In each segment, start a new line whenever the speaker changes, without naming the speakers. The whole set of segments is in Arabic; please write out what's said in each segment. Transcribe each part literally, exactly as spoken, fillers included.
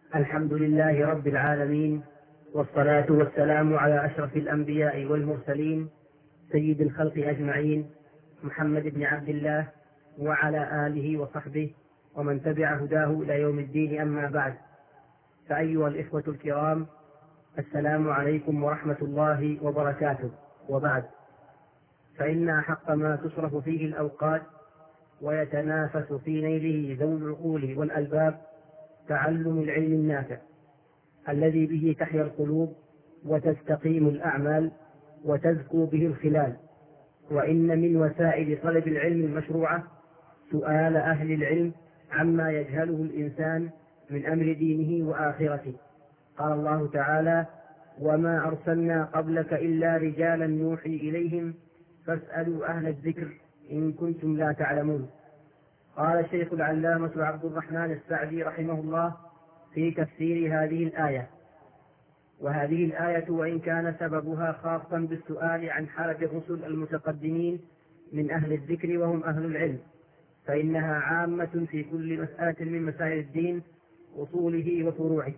الحمد لله رب العالمين، والصلاة والسلام على أشرف الأنبياء والمرسلين سيد الخلق أجمعين محمد بن عبد الله وعلى آله وصحبه ومن تبع هداه إلى يوم الدين. أما بعد، فأيها الإخوة الكرام، السلام عليكم ورحمة الله وبركاته. وبعد، فإن أحق ما تصرف فيه الأوقات ويتنافس في نيله ذوي العقول والألباب تعلم العلم النافع الذي به تحيا القلوب وتستقيم الأعمال وتزكو به الخلال. وإن من وسائل طلب العلم المشروعة سؤال أهل العلم عما يجهله الإنسان من أمر دينه وآخرته. قال الله تعالى: وما أرسلنا قبلك إلا رجالا نوحي إليهم فاسألوا أهل الذكر إن كنتم لا تعلمون. قال الشيخ العلامة عبد الرحمن السعدي رحمه الله في تفسير هذه الآية: وهذه الآية وإن كان سببها خاصا بالسؤال عن حال الرسل المتقدمين من أهل الذكر وهم أهل العلم، فإنها عامة في كل مسألة من مسائل الدين أصوله وفروعه،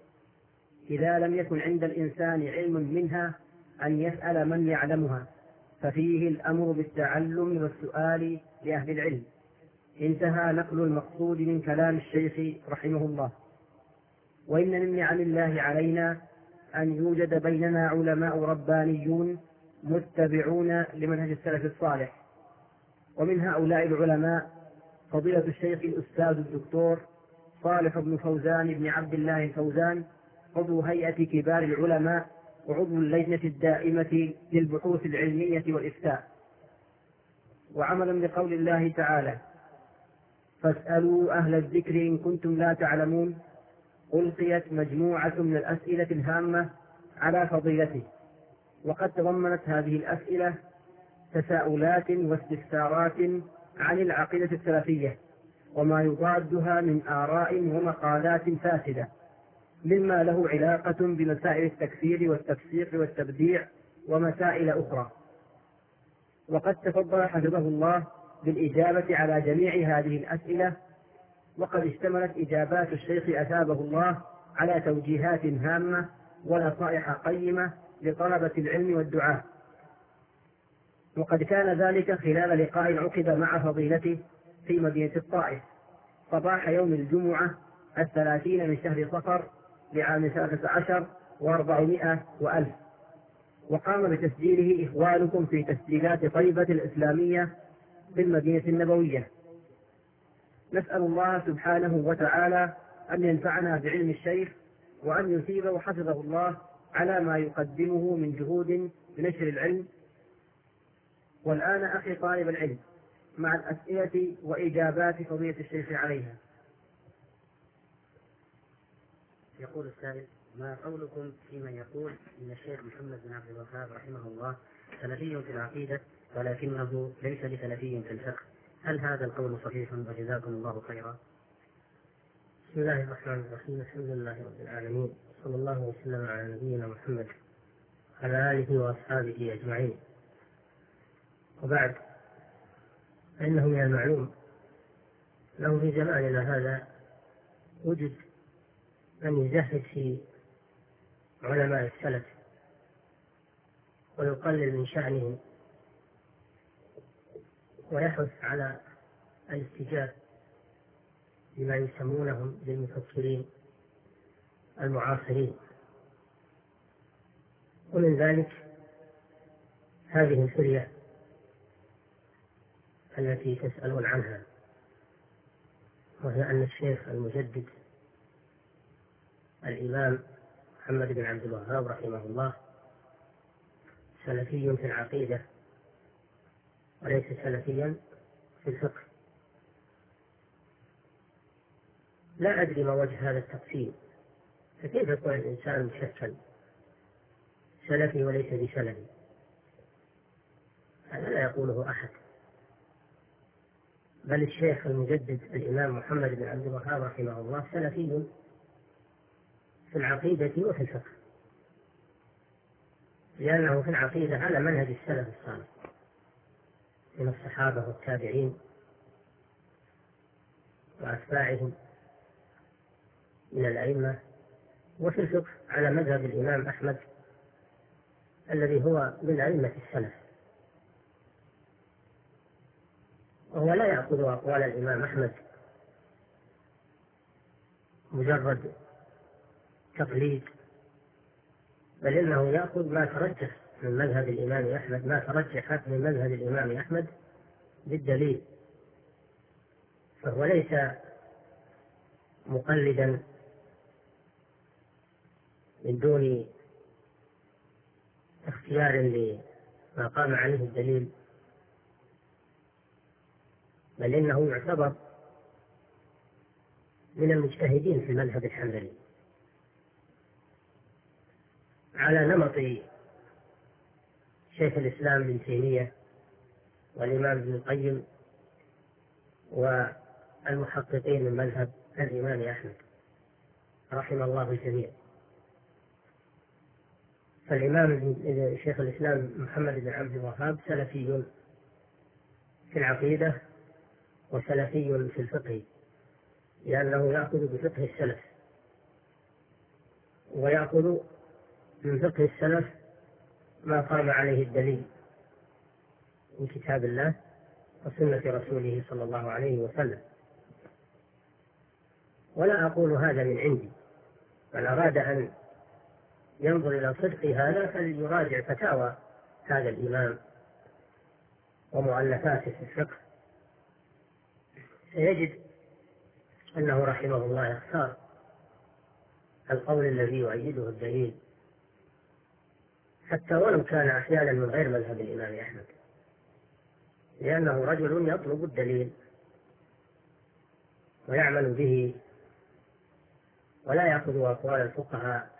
إذا لم يكن عند الإنسان علم منها أن يسأل من يعلمها، ففيه الأمر بالتعلم والسؤال لأهل العلم. انتهى نقل المقصود من كلام الشيخ رحمه الله. وإن من نعم الله علينا أن يوجد بيننا علماء ربانيون متبعون لمنهج السلف الصالح، ومن هؤلاء العلماء فضيلة الشيخ الأستاذ الدكتور صالح بن فوزان بن عبد الله الفوزان، عضو هيئة كبار العلماء وعضو اللجنة الدائمة للبحوث العلمية والإفتاء. وعملا بقول الله تعالى: فاسألوا أهل الذكر إن كنتم لا تعلمون، ألقيت مجموعة من الأسئلة الهامة على فضيلته، وقد تضمنت هذه الأسئلة تساؤلات واستفسارات عن العقيدة السلفية وما يضادها من آراء ومقالات فاسدة، مما له علاقة بمسائل التكفير والتفسيق والتبديع ومسائل أخرى. وقد تفضل حفظه الله بالإجابة على جميع هذه الأسئلة، وقد اشتملت إجابات الشيخ أثابه الله على توجيهات هامة ونصائح قيمة لطلبة العلم والدعاء. وقد كان ذلك خلال لقاء عقد مع فضيلته في مدينة الطائف صباح يوم الجمعة الثلاثين من شهر صفر لعام ثلاثة عشر وأربعمائة وألف، وقام بتسجيله إخوانكم في تسجيلات طيبة الإسلامية بالمدينة النبوية. نسأل الله سبحانه وتعالى أن ينفعنا بعلم الشيخ، وأن يثيبه حفظه الله على ما يقدمه من جهود بنشر العلم. والآن أخي طالب العلم مع الأسئلة وإجابات فضيلة الشيخ عليها.
يقول السائل: ما قولكم في من يقول إن الشيخ محمد بن عبد الوهاب رحمه الله سلفي في العقيدة ولكنه ليس بسلفي في الفقه؟ هل هذا القول صحيح؟ وجزاكم الله خيرا.
بسم الله الرحمن الرحيم. الحمد لله رب العالمين، صلى الله وسلم على نبينا محمد وعلى آله وأصحابه أجمعين. وبعد، فإنه من المعلوم أنه في زماننا هذا وجد من يزهد في علماء السلف ويقلل من شأنهم ويحث على الاستجابة لما يسمونهم بالمفكرين المعاصرين. ومن ذلك هذه الفرية التي تسألون عنها، وهي أن الشيخ المجدد الإمام محمد بن عبد الوهاب رحمه الله سلفي في العقيدة وليس سلفيا في الفقه. لا أدري ما وجه هذا التقسيم، فكيف يكون الإنسان مشكل سلفي وليس بسلفي؟ هذا لا يقوله أحد، بل الشيخ المجدد الإمام محمد بن عبد الوهاب رحمه الله سلفي في العقيدة وفي الفقه، لأنه في العقيدة على منهج السلف الصالح من الصحابة والتابعين وأتباعهم، من الأئمة، وفي الفقه على مذهب الإمام أحمد الذي هو من أئمة السلف، وهو لا يأخذ أقوال الإمام أحمد مجرد تقليد، بل إنه يأخذ ما ترجح من مذهب الإمام أحمد، ما ترجح من مذهب الإمام أحمد بالدليل، فهو ليس مقلدا من دون اختيار لما قام عليه الدليل، بل إنه يعتبر من المجتهدين في المذهب الحنبلي على نمط شيخ الإسلام ابن تيمية والإمام ابن القيم والمحققين من مذهب الإمام أحمد رحم الله الجميع. فالإمام شيخ الإسلام محمد بن عبد الوهاب سلفي في العقيدة وسلفي في الفقه، لأنه يأخذ بفقه السلف ويأخذ من فقه السلف ما قام عليه الدليل من كتاب الله وسنة رسوله صلى الله عليه وسلم. ولا أقول هذا من عندي، من أراد أن ينظر إلى صدق هذا فليراجع فتاوى هذا الإمام ومؤلفاته في الفقه، سيجد أنه رحمه الله يختار القول الذي يؤيده الدليل، حتى ولو كان أحيانا من غير مذهب الإمام أحمد، لأنه رجل يطلب الدليل ويعمل به ولا يأخذ أقوال الفقهاء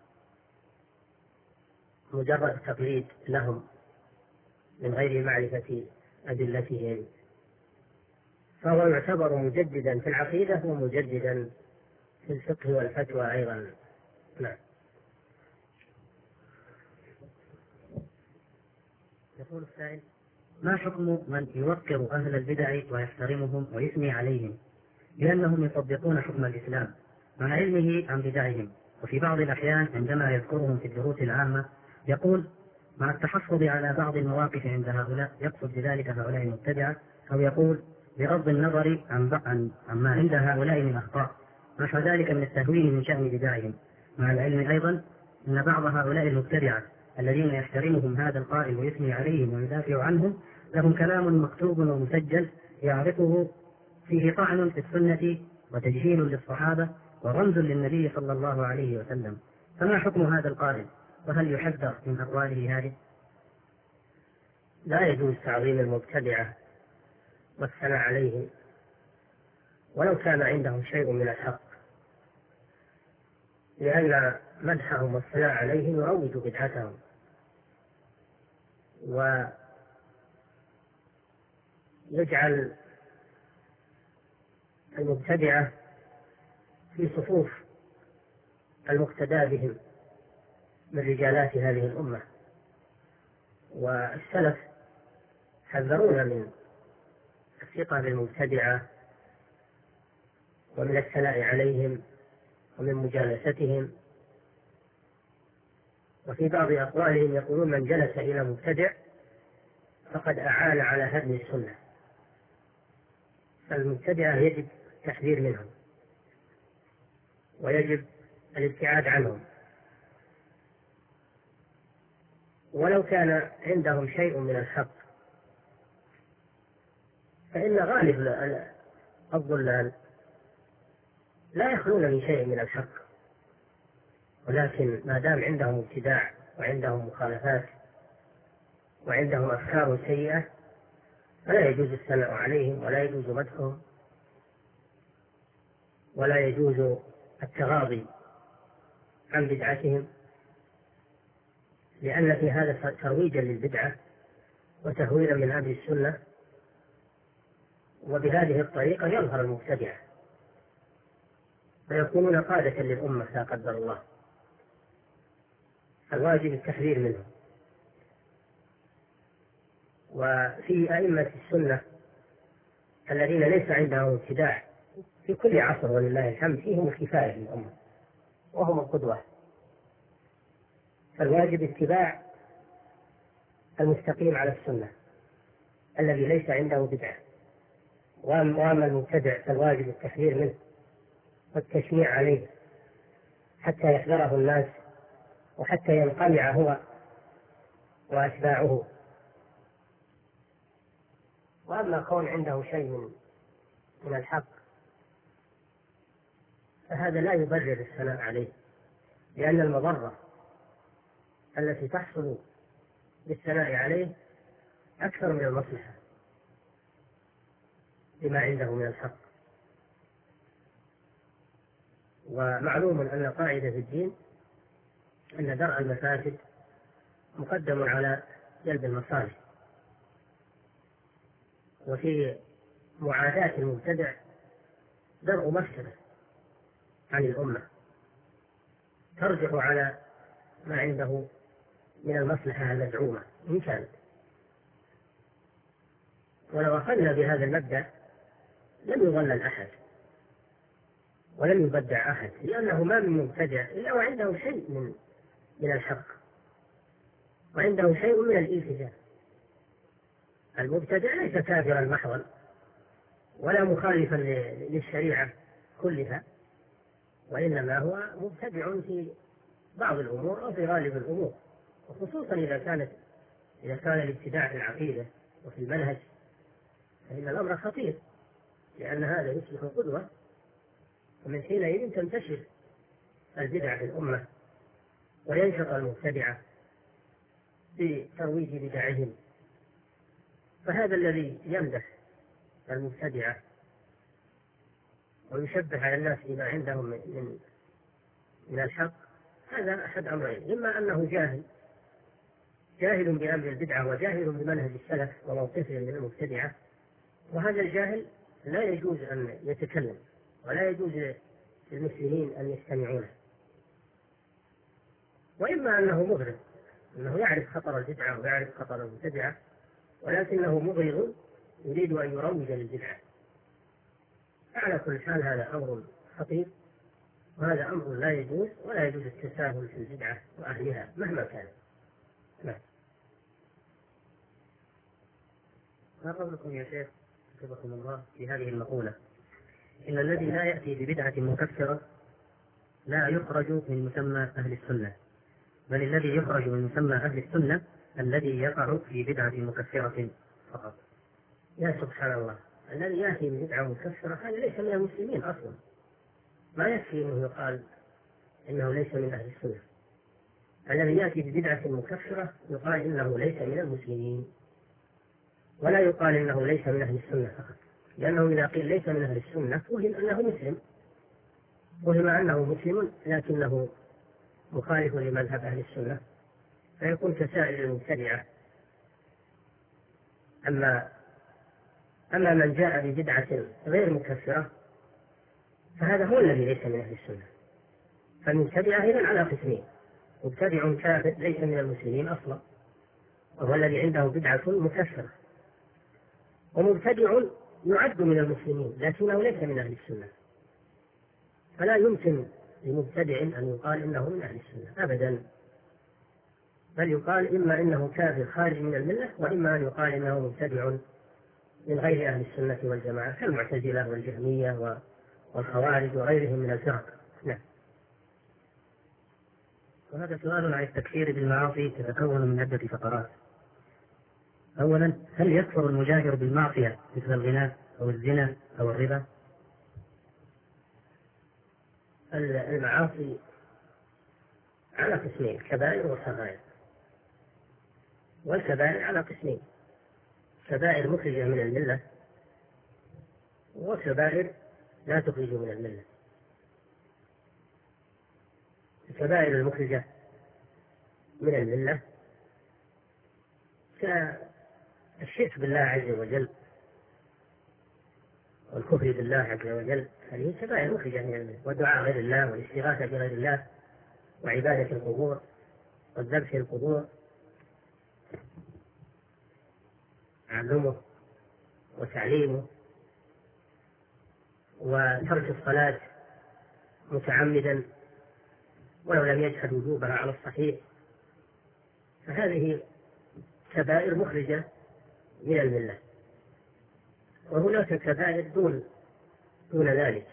مجرد تقليد لهم من غير معرفة أدلتهم، فهو يعتبر مجددا في العقيدة ومجددا في الفقه والفتوى أيضا. نعم.
يقول السائل: ما حكم من يوقر أهل البدع ويحترمهم ويثني عليهم لأنهم يطبقون حكم الإسلام مع علمه عن بدعهم، وفي بعض الأحيان عندما يذكرهم في الدروس العامة يقول مع التحفظ على بعض المواقف عند هؤلاء يقصد بذلك هؤلاء المبتدعة، أو يقول بغض النظر عن عن عما عند هؤلاء من أخطاء، نحو ذلك من التهوين من شأن بدعهم، مع العلم أيضا أن بعض هؤلاء المبتدعة الذين يحترمهم هذا القائل ويثني عليهم ويدافع عنهم لهم كلام مكتوب ومسجل يعرفه فيه طعن في السنة وتجهيل للصحابة ورمز للنبي صلى الله عليه وسلم، فما حكم هذا القائل؟ وهل يحذر من أقواله هذه؟
لا يجوز تعظيم المبتدعة والثناء عليهم ولو كان عندهم شيء من الحق، لأن مدحهم والثناء عليهم يروج بدعتهم ويجعل المبتدعة في صفوف المقتدى بهم من رجالات هذه الأمة. والسلف حذرونا من الثقة بالمبتدعة ومن الثناء عليهم ومن مجالستهم، وفي بعض أقوالهم يقولون من جلس إلى مبتدع فقد أعان على هدم السنة، فالمبتدعة يجب التحذير منهم ويجب الابتعاد عنهم، ولو كان عندهم شيء من الحق، فإن غالب الضلال لا يخلون من شيء من الحق، ولكن ما دام عندهم ابتداع وعندهم مخالفات وعندهم أفكار سيئة فلا يجوز الثناء عليهم ولا يجوز مدحهم ولا يجوز التغاضي عن بدعتهم، لأن في هذا ترويجا للبدعة وتهويلا من أهل السنة، وبهذه الطريقة يظهر المبتدعة فيكونون قادة للأمة لا قدر الله، الواجب التحذير منهم. وفي أئمة السنة الذين ليس عندهم ابتداع في كل عصر ولله الحمد فيهم الكفاية للأمة وهم القدوة، فالواجب اتباع المستقيم على السنة الذي ليس عنده بدعة، وأما المبتدع فالواجب التحذير منه والتشنيع عليه حتى يحذره الناس وحتى ينقمع هو وأتباعه. وأما كون عنده شيء من من الحق فهذا لا يبرر الثناء عليه، لأن المضرة التي تحصل بالثناء عليه أكثر من المصلحة بما عنده من الحق. ومعلوم أن قاعدة في الدين أن درء المفاسد مقدم على جلب المصالح، وفي معاداة المبتدع درء مفسدة عن الأمة ترجح على ما عنده من المصلحة المزعومة إن كانت. ولو أخذنا بهذا المبدأ لم يضلل أحد ولم يبدع أحد، لأنه ما من مبتدع إلا وعنده شيء من من الحق وعنده شيء من الالتزام. المبتدع ليس كافرا محضا ولا مخالفا للشريعة كلها، وإنما هو مبتدع في بعض الأمور أو في غالب الأمور، وخصوصا إذا كانت إذا كان الابتداع في العقيدة وفي المنهج فإن الأمر خطير، لأن هذا يصبح قدوة، ومن حينئذ تنتشر البدع في الأمة وينشط المبتدعة بترويج بدعهم. فهذا الذي يمدح المبتدعة ويشبه على الناس بما عندهم من من الحق هذا أحد أمرين: إما أنه جاهل جاهل بأمر البدعة وجاهل بمنهج السلف وموقفهم من المبتدعة، وهذا الجاهل لا يجوز أن يتكلم ولا يجوز للمسلمين أن يستمعوا له. وإما أنه مغرض، أنه يعرف خطر البدعة ويعرف خطر المبتدعة ولكنه مغرض يريد أن يروج للبدعة. على كل حال هذا أمر خطير، وهذا أمر لا يجوز، ولا يجوز التساهل في البدعة وأهلها مهما كان. نعم.
ما قولكم يا شيخ حفظكم الله في هذه المقولة: إن الذي لا يأتي ببدعة مكفرة لا يخرج من مسمى أهل السنة، بل الذي يخرج من مسمى أهل السنة الذي يقع في بدعة مكفرة فقط؟
يا سبحان الله، الذي يأتي ببدعة مكفرة هذا ليس من المسلمين أصلا، ما يكفي أنه يقال إنه ليس من أهل السنة. الذي يأتي ببدعة مكفرة يقال إنه ليس من المسلمين، ولا يقال إنه ليس من أهل السنة فقط، لأنه إذا قيل ليس من أهل السنة فهم أنه مسلم، وهم أنه مسلم لكنه مخالف لمذهب أهل السنة، فيكون كسائر المبتدعة. أما أما من جاء ببدعة غير مكفرة فهذا هو الذي ليس من أهل السنة. فالمبتدعة إذن على قسمين: مبتدع كافر ليس من المسلمين أصلا وهو الذي عنده بدعة مكفرة، ومبتدع يعد من المسلمين لكنه ليس من أهل السنة. فلا يمكن لمبتدع أن يقال إنه من أهل السنة أبدا، بل يقال إما إنه كافر خارج من الملة، وإما أن يقال إنه مبتدع من غير أهل السنة والجماعة كالمعتزلة والجهمية والخوارج وغيرهم من الفرق. نعم.
وهذا سؤال عن التكفير بالمعاصي تتكون من عدة فقرات. أولا: هل يكفر المجاهر بالمعصية مثل الغناء أو الزنا أو الربا؟
المعاصي على قسمين: كبائر وصغائر. والكبائر على قسمين: كبائر مخرجة من الملة وكبائر لا تخرج من الملة. الكبائر المخرجة من الملة كالشرك بالله عز وجل والكفر بالله عز وجل، هذه كبائر مخرجة من الملة، ودعاء غير الله والاستغاثة بغير الله وعبادة القبور والذبح القبور علمه وتعليمه، وترك الصلاة متعمدا ولو لم يجحد وجوبها على الصحيح، فهذه كبائر مخرجة من الملة. وهناك كبائر دون دون ذلك،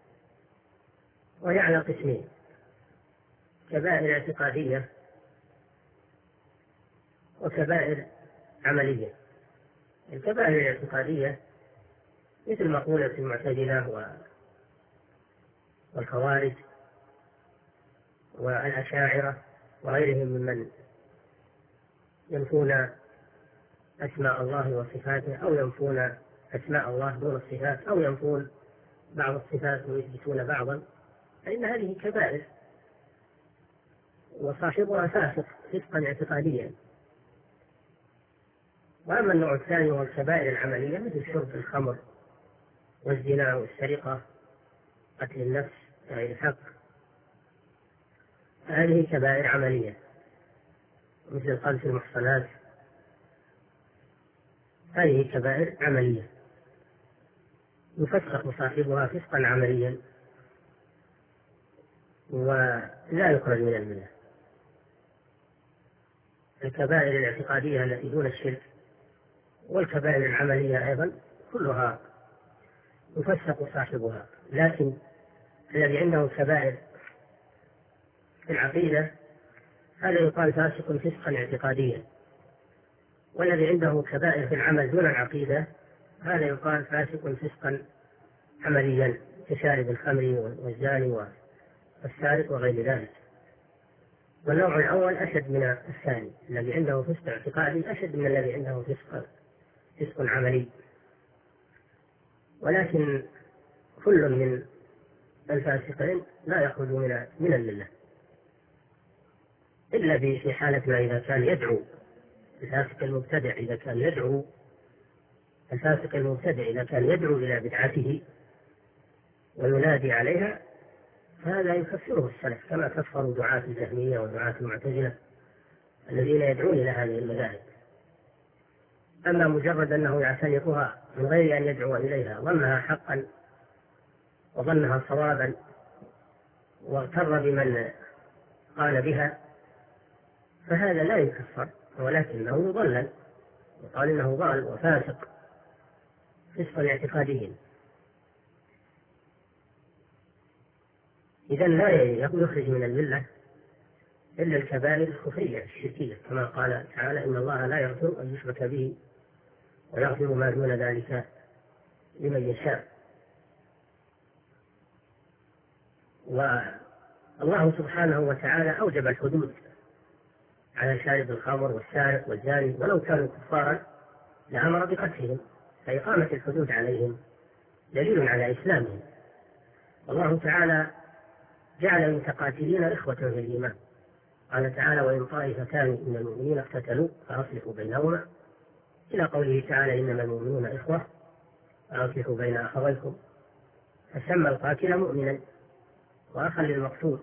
وهي على قسمين: كبائر اعتقادية وكبائر عملية. الكبائر الاعتقادية مثل مقولة المعتزلة والخوارج والأشاعرة وغيرهم ممن ينفون أسماء الله وصفاته، أو ينفون أسماء الله دون الصفات، أو ينفون بعض الصفات ويثبتون بعضا، فإن هذه كبائر وصاحبها فاسق فسقا اعتقاديا. وأما النوع الثاني هو الكبائر العملية مثل شرب الخمر والزنا والسرقة قتل النفس غير الحق، هذه كبائر عملية مثل القذف المحصنات، هذه كبائر عملية يفسق صاحبها فسقا عمليا ولا يخرج من الملة. الكبائر الاعتقادية التي دون الشرك والكبائر العملية أيضا كلها يفسق صاحبها، لكن الذي عنده كبائر في العقيدة هذا يقال فاسق فسقا اعتقاديا، والذي عنده كبائر في العمل دون العقيدة هذا يقال فاسق فسقا عمليا كشارب الخمر والزاني والسارق وغير ذلك. والنوع الأول أشد من الثاني، الذي عنده فسق اعتقادي أشد من الذي عنده فسق فسق عملي. ولكن كل من الفاسقين لا يخرج من من الملة إلا في حالة ما إذا كان يدعو. الفاسق المبتدع إذا كان يدعو الفاسق المبتدع إذا كان يدعو إلى بدعته وينادي عليها فهذا يكفره السلف، كما كفروا دعاة الجهمية ودعاة المعتزلة الذين يدعون إلى هذه المذاهب. أما مجرد أنه يعتنقها من غير أن يدعو إليها، ظنها حقا وظنها صوابا واغتر بمن قال بها، فهذا لا يكفر، ولكنه يضلل وقال إنه ضال وفاسق فسقا اعتقاديا. إذن لا يخرج من الملة إلا الكبائر الكفرية الشركية، كما قال تعالى: إن الله لا يغفر أن يشرك به ويغفر ما دون ذلك لمن يشاء. والله سبحانه وتعالى أوجب الحدود على شارب الخمر والسارق والزاني، ولو كانوا كفارا لأمر بقتلهم، فإقامة الحدود عليهم دليل على إسلامهم. والله تعالى جعل المتقاتلين إخوة في الإيمان، قال تعالى: وإن طائفتان من المؤمنين اقتتلوا فأصلحوا بينهما، إلى قوله تعالى: إنما المؤمنون إخوة فأصلحوا بين أخويكم، فسمى القاتل مؤمنا وأخا للمقتول،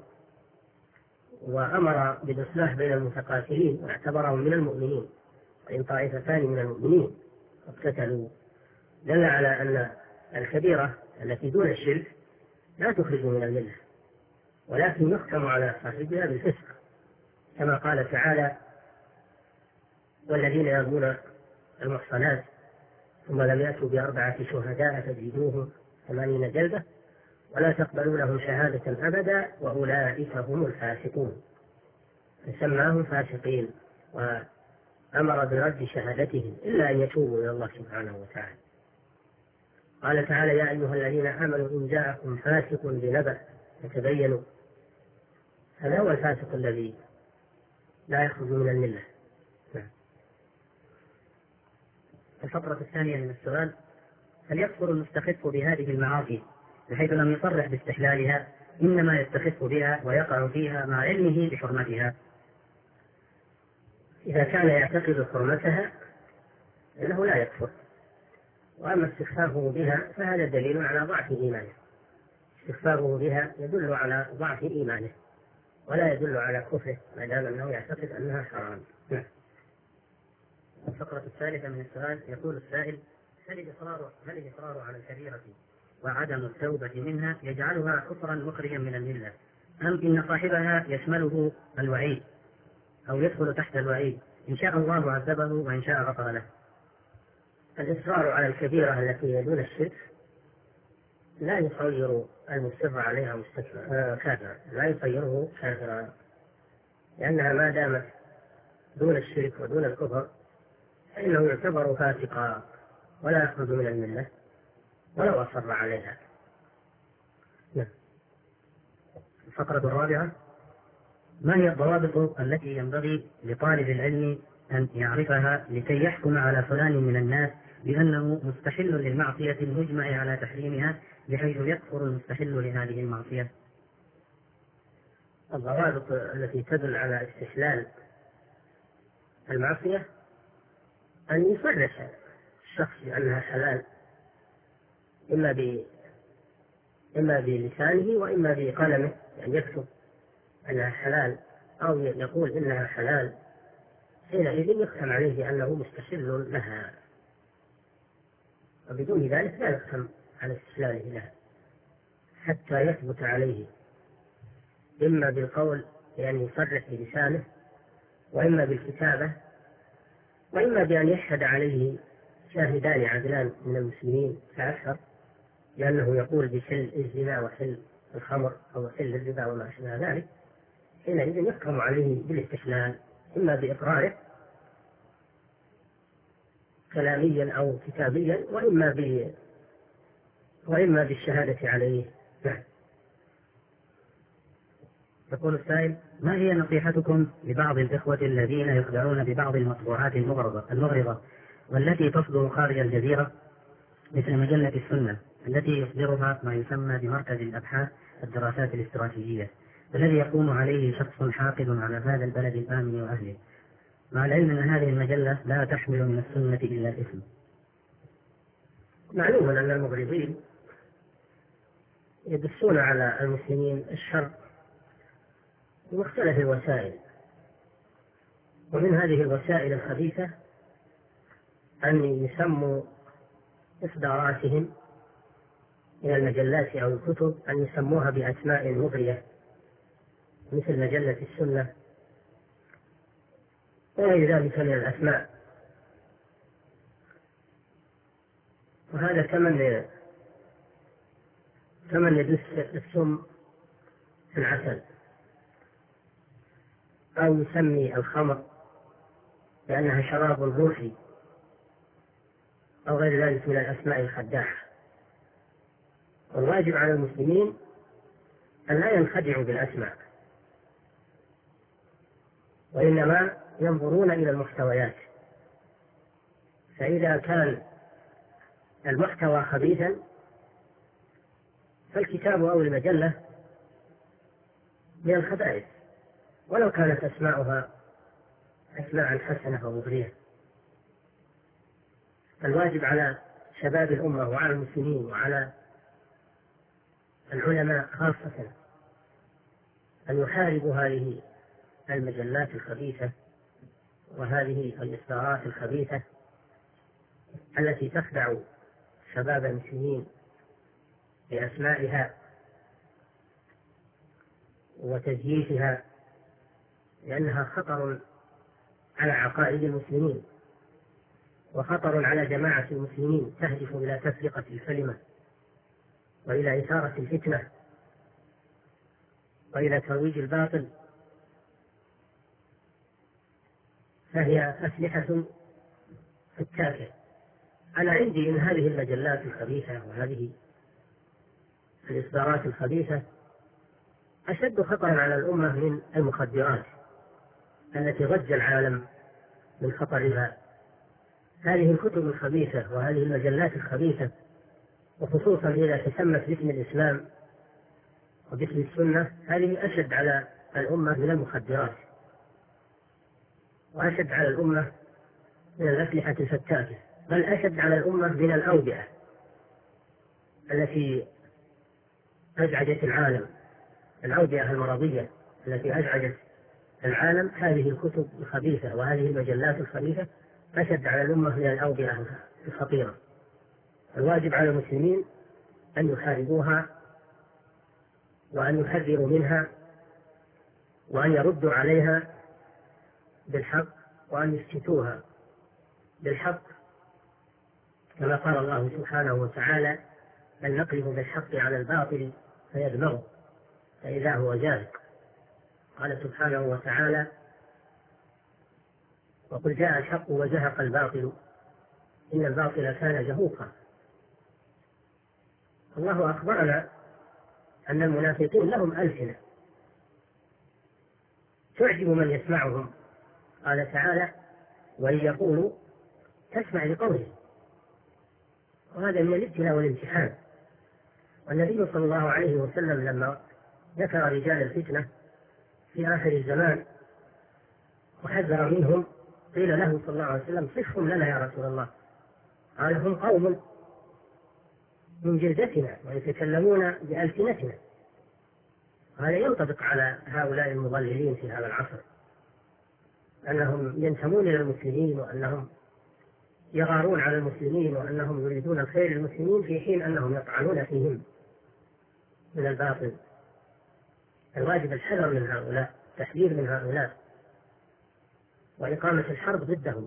وأمر بالإصلاح بين المتقاتلين واعتبرهم من المؤمنين. وإن طائفتان من المؤمنين اقتتلوا، دل على أن الكبيرة التي دون الشرك لا تخرج من الملة، ولكن يحكم على صاحبها بالفسق، كما قال تعالى: والذين يرمون المحصنات ثم لم يأتوا بأربعة شهداء فاجلدوهم ثمانين جلدة ولا تقبلوا لهم شهادة أبدا وأولئك هم الفاسقون، فسماهم فاسقين وأمر برد شهادتهم إلا أن يتوبوا إلى الله سبحانه وتعالى. قال تعالى: يا أيها الذين آمنوا إن جاءكم فاسق بنبأ فتبينوا. هذا هو الفاسق الذي لا يخرج من الملة.
الفقرة الثانية من السؤال: هل يكفر المستخف بهذه المعاصي بحيث لم يصرح باستحلالها، إنما يستخف بها ويقع فيها مع علمه بحرمتها؟
إذا كان يعتقد حرمتها إنه لا يكفر، وأما استخفافه بها فهذا دليل على ضعف إيمانه. استخفافه بها يدل على ضعف إيمانه ولا يدل على كفره ما دام أنه يعتقد أنها حرام.
الفقرة الثالثة من السؤال: يقول السائل: هل الإصرار هل الإصرار على الكبيرة وعدم التوبة منها يجعلها كفرا مخرجا من الملة، أم إن صاحبها يشمله الوعيد أو يدخل تحت الوعيد إن شاء الله عذبه وإن شاء غفر له؟
الإصرار على الكبيرة التي دون الشرك لا يصير المصر عليها مستكبرا كافرا، لا يصيره كافرا، لأنها ما دامت دون الشرك ودون الكفر فإنه يعتبر فاسقا ولا يخرج من الملة ولو أصر عليها.
الفقرة الرابعة: ما هي الضوابط التي ينبغي لطالب العلم أن يعرفها لكي يحكم على فلان من الناس بأنه مستحل للمعصية المجمع على تحريمها بحيث يكفر المستحل لهذه المعصية؟
الضوابط التي تدل على استحلال المعصية أن يصرح الشخص بأنها حلال، إما ب إما بلسانه وإما بقلمه، يعني يكتب أنها حلال أو يقول إنها حلال، حينئذ يختم عليه بأنه مستحل لها، وبدون ذلك لا يختم على استحلاله لها حتى يثبت عليه، إما بالقول يعني يصرح بلسانه، وإما بالكتابة، وإما بأن يشهد عليه شاهدان عدلان من المسلمين فأكثر، لأنه يقول بحل الزنا وحل الخمر أو حل الربا وما أشبه ذلك، حينئذ يحكم عليه بالاستحلال إما بإقراره كلاميا أو كتابيا، وإما ب وإما بالشهادة عليه.
يقول السائل: ما هي نصيحتكم لبعض الإخوة الذين يخدعون ببعض المطبوعات المغرضة المغرضة والتي تصدر خارج الجزيرة مثل مجلة السنة التي يصدرها ما يسمى بمركز الأبحاث الدراسات الاستراتيجية، الذي يقوم عليه شخص حاقد على هذا البلد الآمن وأهله، مع العلم أن هذه المجلة لا تحمل من السنة إلا الاسم؟
معلوم أن المغرضين يدسون على المسلمين الشر بمختلف الوسائل، ومن هذه الوسائل الخبيثة أن يسموا إصداراتهم من المجلات أو الكتب أن يسموها بأسماء مغرية مثل مجلة السنة وغير ذلك من الأسماء، وهذا كمن كمن يدس السم في العسل، أو يسمي الخمر لأنها شراب روحي أو غير ذلك من الأسماء الخداعة. والواجب على المسلمين أن لا ينخدعوا بالأسماء، وإنما ينظرون إلى المحتويات، فإذا كان المحتوى خبيثا فالكتاب أو المجلة من الخبائث ولو كانت أسماؤها أسماء حسنة ومغرية. الواجب على شباب الأمة وعلى المسلمين وعلى العلماء خاصة أن يحاربوا هذه المجلات الخبيثة وهذه الإصدارات الخبيثة التي تخدع شباب المسلمين بأسمائها وتزييفها، لأنها خطر على عقائد المسلمين وخطر على جماعة المسلمين، تهدف إلى تفرقة الكلمة وإلى إثارة الفتنة وإلى ترويج الباطل، فهي أسلحة فتاكة. أنا عندي إن هذه المجلات الخبيثة وهذه الإصدارات الخبيثة أشد خطرا على الأمة من المخدرات التي ضج العالم من خطرها. هذه الكتب الخبيثة وهذه المجلات الخبيثة، وخصوصا إذا تسمت باسم الإسلام وباسم السنة، هذه أشد على الأمة من المخدرات وأشد على الأمة من الأسلحة الفتاكة، بل أشد على الأمة من الأوبئة التي أزعجت العالم، الأوبئة المرضية التي أزعجت العالم. هذه الكتب الخبيثة وهذه المجلات الخبيثة أشد على الأمة من الأوبئة الخطيرة. الواجب على المسلمين أن يحاربوها وأن يحذروا منها وأن يردوا عليها بالحق وأن يسكتوها بالحق، كما قال الله سبحانه وتعالى: بل نقذف بالحق على الباطل فيدمغه فإذا هو زاهق. قال سبحانه وتعالى: وقل جاء الحق وزهق الباطل إن الباطل كان زهوقا. الله أخبرنا أن المنافقين لهم ألسنة تعجب من يسمعهم. قال تعالى: وإن يقولوا تسمع لقوله. وهذا من الابتلاء والامتحان. والنبي صلى الله عليه وسلم لما ذكر رجال الفتنة في آخر الزمان وحذر منهم قيل له صلى الله عليه وسلم: صفهم لنا يا رسول الله. قال: هم قوم من جلدتنا ويتكلمون بألسنتنا. هذا ينطبق على هؤلاء المضللين في هذا العصر، أنهم ينتمون إلى المسلمين وأنهم يغارون على المسلمين وأنهم يريدون الخير للمسلمين في حين أنهم يطعنون فيهم من الباطل. الواجب الحذر من هؤلاء، التحذير من هؤلاء، وإقامة الحرب ضدهم.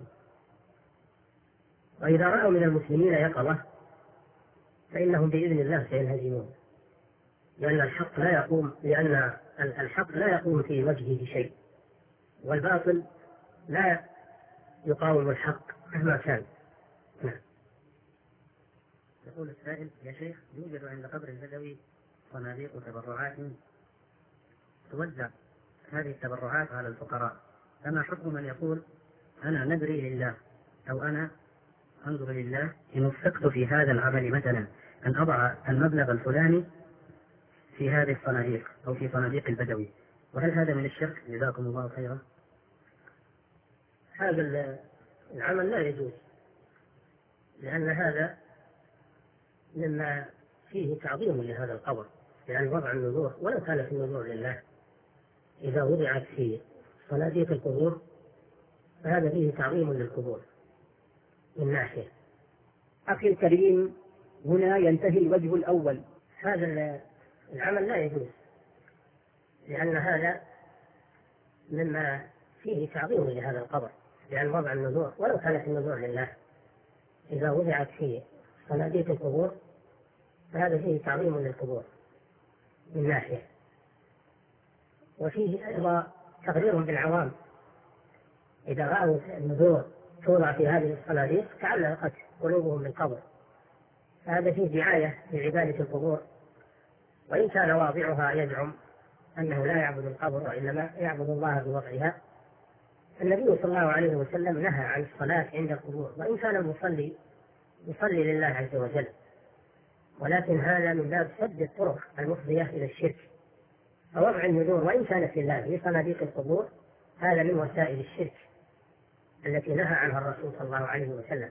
وإذا رأوا من المسلمين يقظة فإنهم بإذن الله سينهزمون، لأن الحق لا يقوم لأن الحق لا يقوم في وجهه شيء، والباطل لا يقاوم الحق مهما كان.
يقول السائل: يا شيخ، يوجد عند قبر البدوي صناديق تبرعات توزع هذه التبرعات على الفقراء، فما حكم من يقول أنا نذري لله أو أنا أنظر لله إن وفقت في هذا العمل مثلا أن أضع المبلغ الفلاني في هذه الصناديق أو في صناديق البدوي، وهل هذا من الشرك؟ جزاكم الله خيرا.
هذا العمل لا يجوز، لأن هذا مما فيه تعظيم لهذا القبر، يعني وضع النذور ولو كانت النذور لله إذا وضعت في صناديق القبور فهذا فيه تعظيم للقبور من ناحية.
أخي الكريم، هنا ينتهي الوجه الأول.
هذا العمل لا يجوز، لأن هذا مما فيه تعظيم لهذا القبر، لأن وضع النذور ولو كانت النذور لله إذا وضعت في صناديق القبور فهذا فيه تعظيم للقبور من ناحية، وفيه أيضا تغرير بالعوام. إذا رأوا النذور توضع في هذه الصناديق تعلقت قلوبهم بالقبر، فهذا فيه دعاية لعبادة القبور، وإن كان واضعها يزعم أنه لا يعبد القبر وإنما يعبد الله بوضعها. النبي صلى الله عليه وسلم نهى عن الصلاة عند القبور، وإن كان المصلي يصلي لله عز وجل، ولكن هذا من باب سد الطرق المفضية إلى الشرك. فوضع النذور وإن كانت لله في صناديق القبور هذا من وسائل الشرك التي نهى عنها الرسول صلى الله عليه وسلم.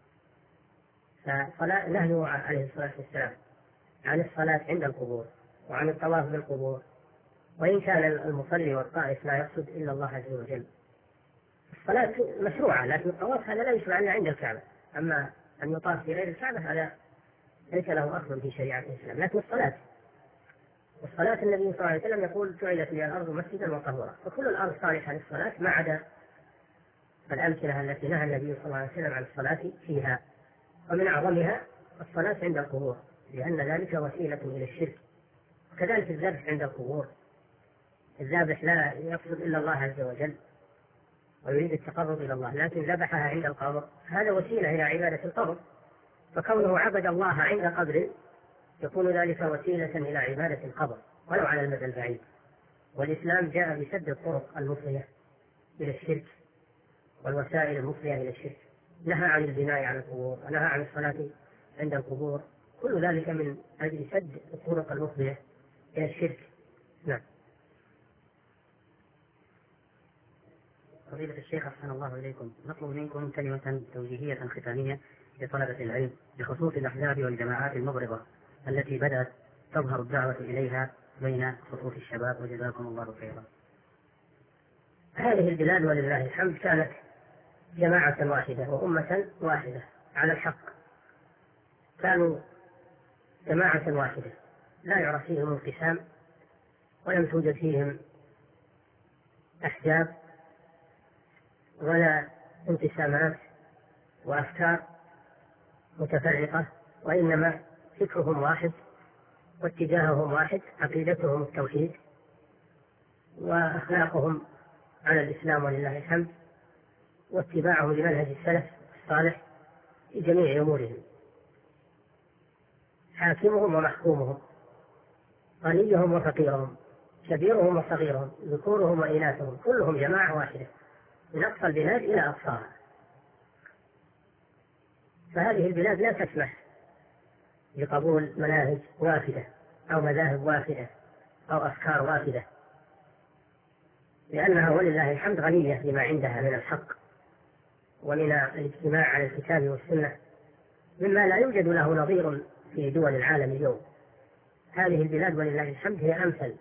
فنهيه عليه الصلاة والسلام عن الصلاة عند القبور وعن الطواف بالقبور، وإن كان المصلي والطائف لا يقصد إلا الله عز وجل. الصلاة مشروعة، لكن الطواف هذا لا يشرع إلا عند الكعبة، أما أن يطاف في غير الكعبة هذا ليس له أصل في شريعة الإسلام. لكن الصلاة والصلاة النبي صلى الله عليه وسلم يقول: جعلت لي الأرض مسجدا وطهورا، فكل الأرض صالحة للصلاة ما عدا الأمثلة التي نهى النبي صلى الله عليه وسلم عن الصلاة فيها، ومن أعظمها الصلاة عند القبور، لأن ذلك وسيلة إلى الشرك. وكذلك الذبح عند القبور، الذابح لا يقصد إلا الله عز وجل ويريد التقرب إلى الله، لكن ذبحها عند القبر هذا وسيلة إلى عبادة القبر، فكونه عبد الله عند قبر يكون ذلك وسيلة إلى عبادة القبر ولو على المدى البعيد. والإسلام جاء بسد الطرق المفضية إلى الشرك والوسائل المفضية إلى الشرك، نهى عن البناء على القبور ونهى عن الصلاة عند القبور، كل ذلك من أجل سد الطرق المفضية إلى الشرك. نعم.
فضيلة الشيخ أحسن الله إليكم، نطلب منكم كلمة توجيهية ختامية لطلبة العلم بخصوص الأحزاب والجماعات المغرضة التي بدأت تظهر الدعوة إليها بين صفوف الشباب، وجزاكم الله خيرا.
هذه البلاد ولله الحمد كانت جماعة واحدة وأمة واحدة على الحق، كانوا جماعة واحدة لا يرى فيهم انقسام، ولم توجد فيهم أحزاب ولا انقسامات وأفكار متفرقة، وإنما فكرهم واحد واتجاههم واحد، عقيدتهم التوحيد وأخلاقهم على الإسلام ولله الحمد، واتباعهم لمنهج السلف الصالح في جميع أمورهم، حاكمهم ومحكومهم، غنيهم وفقيرهم، كبيرهم وصغيرهم، ذكورهم وإناثهم، كلهم جماعة واحدة من أقصى البلاد إلى أقصاها. فهذه البلاد لا تسمح بقبول مناهج وافدة أو مذاهب وافدة أو أفكار وافدة، لأنها ولله الحمد غنية بما عندها من الحق ومن الاجتماع على الكتاب والسنة مما لا يوجد له نظير في دول العالم اليوم. هذه البلاد ولله الحمد هي أمثل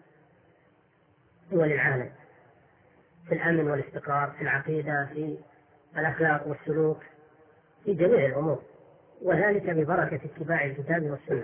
دول العالم في الأمن والاستقرار، في العقيدة، في الأخلاق والسلوك، في جميع الأمور، وذلك ببركة اتباع الكتاب والسنة،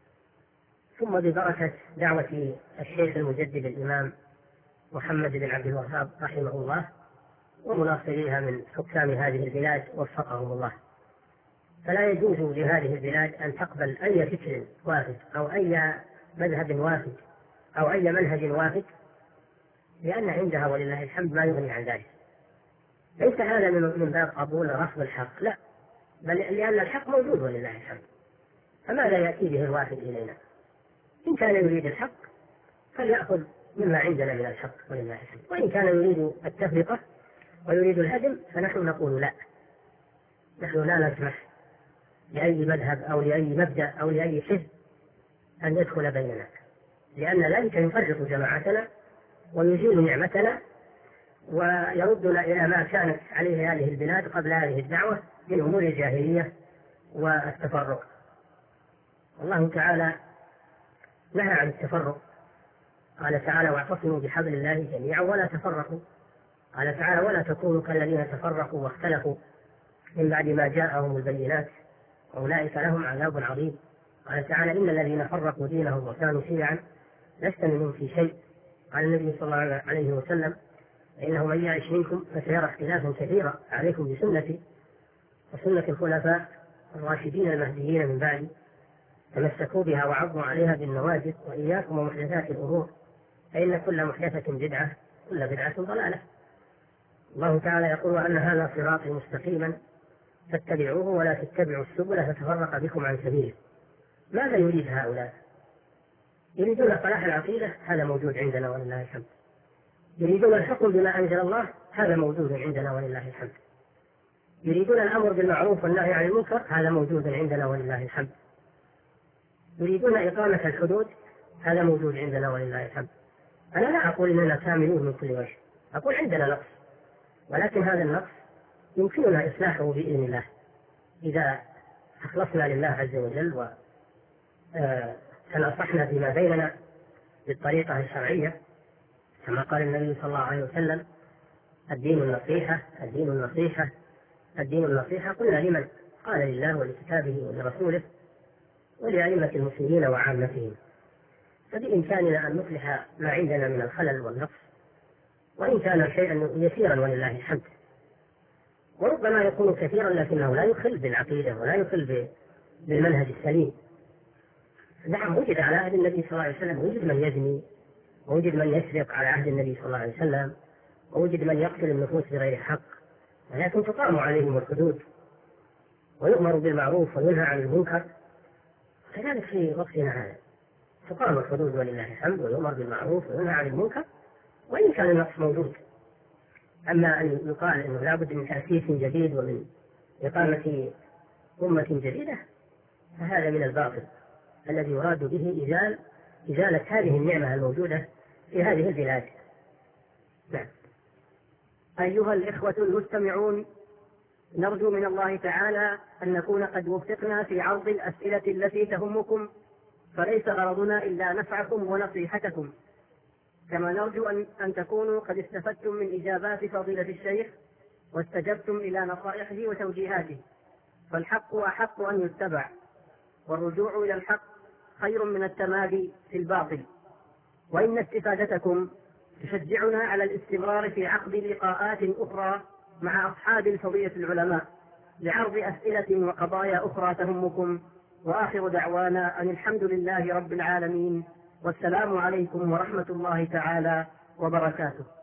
ثم ببركة دعوة الشيخ المجدد الإمام محمد بن عبد الوهاب رحمه الله ومناصريها من حكام هذه البلاد وفقهم الله. فلا يجوز لهذه البلاد أن تقبل أي فكر وافد أو أي مذهب وافد أو أي منهج وافد، لأن عندها ولله الحمد ما يغني عن ذلك. ليس هذا من باب قبول رفض الحق، لا، بل لأن الحق موجود ولله الحمد، فماذا يأتي به الوافد إلينا؟ إن كان يريد الحق فليأخذ مما عندنا من الحق ولله الحمد، وإن كان يريد التفرقة ويريد الهدم فنحن نقول لا، نحن لا نسمح لأي مذهب أو لأي مبدأ أو لأي حزب أن يدخل بيننا، لأن ذلك يفرق جماعتنا ويزيل نعمتنا ويردنا إلى ما كانت عليه هذه البلاد قبل هذه الدعوة من أمور الجاهلية والتفرق. الله تعالى نهى عن التفرق، قال تعالى: واعتصموا بحبل الله جميعا ولا تفرقوا. قال تعالى: ولا تكونوا كالذين تفرقوا واختلفوا من بعد ما جاءهم البينات أولئك لهم عذاب عظيم. قال تعالى: إن الذين فرقوا دينهم وكانوا شيعا لست منهم في شيء. قال النبي صلى الله عليه وسلم: إنه من يعش منكم فسيرى اختلافا كثيرا، عليكم بسنتي وسنة الخلفاء الراشدين المهديين من بعدي، تمسكوا بها وعضوا عليها بالنواجذ، وإياكم ومحدثات الأمور فإن كل محدثة بدعة كل بدعة ضلالة. الله تعالى يقول: وأن هذا صراطي مستقيما فاتبعوه ولا تتبعوا السبل فتفرق بكم عن سبيله. ماذا يريد هؤلاء؟ يريدون صلاح العقيدة، هذا موجود عندنا ولله الحمد. يريدون الحكم بما أنزل الله، هذا موجود عندنا ولله الحمد. يريدون الأمر بالمعروف والنهي عن المنكر، هذا موجود عندنا ولله الحمد. يريدون إقامة الحدود، هذا موجود عندنا ولله الحمد. أنا لا أقول إننا كاملون من كل وجه، أقول عندنا نقص، ولكن هذا النقص يمكننا إصلاحه بإذن الله إذا أخلصنا لله عز وجل وتناصحنا فيما بيننا بالطريقة الشرعية، كما قال النبي صلى الله عليه وسلم: الدين النصيحة الدين النصيحة الدين النصيحة. قلنا: لمن؟ قال: لله ولكتابه ولرسوله ولأئمة المسلمين وعامتهم. فبإمكاننا أن نصلح ما عندنا من الخلل والنقص، وإن كان شيئا يسيرا ولله الحمد، وربما يكون كثيرا لكنه لا يخل بالعقيدة ولا يخل بالمنهج السليم. نعم، وجد على عهد النبي صلى الله عليه وسلم، وجد من يزني، ووجد من يسرق على عهد النبي صلى الله عليه وسلم، ووجد من يقتل النفوس بغير حق، ولكن تقام عليهم الحدود ويؤمر بالمعروف وينهى عن المنكر. كذلك في وقتنا هذا تقام الحدود ولله الحمد، ويؤمر بالمعروف وينهى عن المنكر، وإن كان النقص موجود. أما أن يقال أنه لابد من تأسيس جديد ومن إقامة أمة جديدة، فهذا من الباطل الذي يراد به إزالة إزالة هذه النعمة الموجودة في هذه البلاد. نعم.
أيها الإخوة المستمعون، نرجو من الله تعالى أن نكون قد وفقنا في عرض الأسئلة التي تهمكم، فليس غرضنا إلا نفعكم ونصيحتكم، كما نرجو أن, أن تكونوا قد استفدتم من إجابات فضيلة الشيخ واستجبتم إلى نصائحه وتوجيهاته، فالحق أحق أن يتبع، والرجوع إلى الحق خير من التمادي في الباطل، وإن استفادتكم تشجعنا على الاستمرار في عقد لقاءات أخرى مع أصحاب الفضيلة العلماء لعرض أسئلة وقضايا أخرى تهمكم. وآخر دعوانا أن الحمد لله رب العالمين، والسلام عليكم ورحمة الله تعالى وبركاته.